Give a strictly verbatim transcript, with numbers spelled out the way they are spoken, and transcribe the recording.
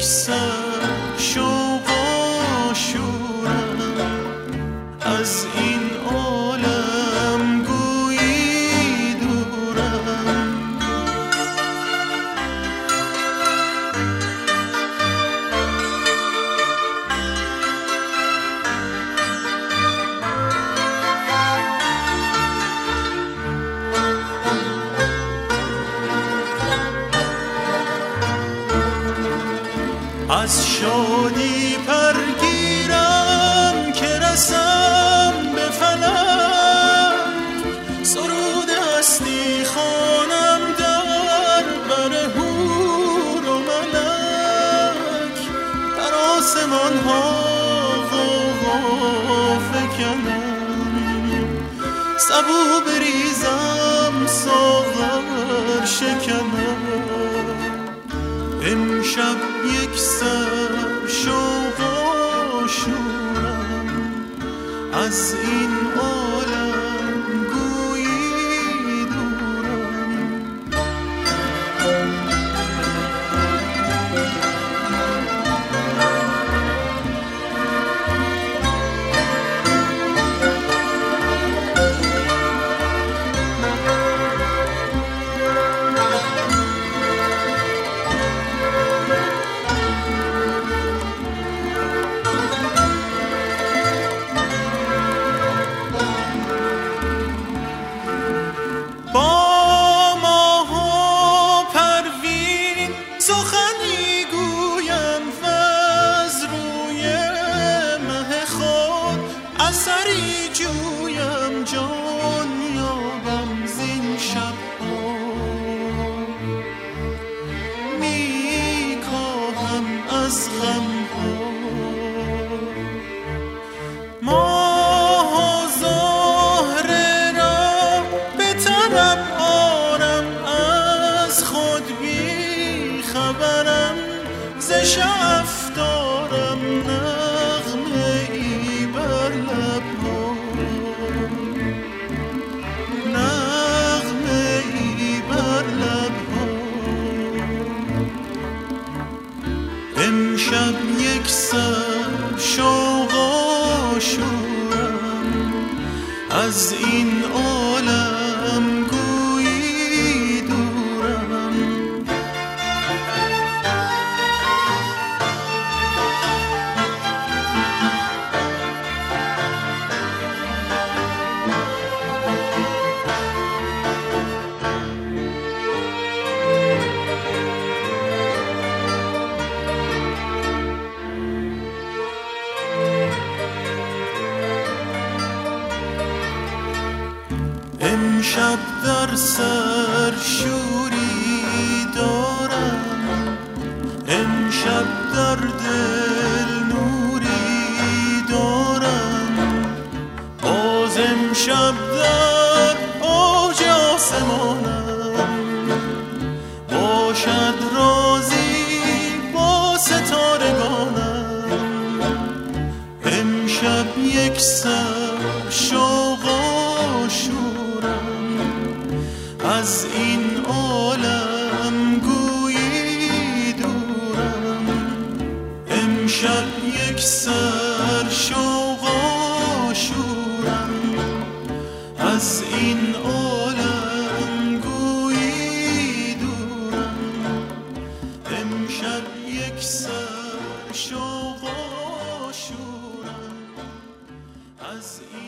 سر شوق و شورم، از این عالم گویی دورم. از شادی پرگیرم که رسم به فلک، سرود هستی خوانم در بر حور و ملک، در آسمان ها غوغا فکنم، سبو بریزم ساغر شکنم. امشب یک سر شوق و شورم، از این عالم گویی دورم. اثری جویم جان یابم زین شب‌ها، می کاهم از غم‌ها. ماه زهره را به طرب آرم، از خود بی خبرم، ز شعف دارم نغمه ای بر لب‌ها، نغمه ای بر لب‌ها. امشب یک سر شوق و شورم، از این عالم گویی دورم. امشب در سر شوری دارم، امشب در دل نوری دارم، باز امشب در اوج آسمانم، باشد رازی با ستارگانم. امشب یک سر شوق و شورم، از این عالم گویی دورم. امشب یک سر شوق و شورم، از این عالم گویی دورم. امشب یک سر شوق و شورم، از این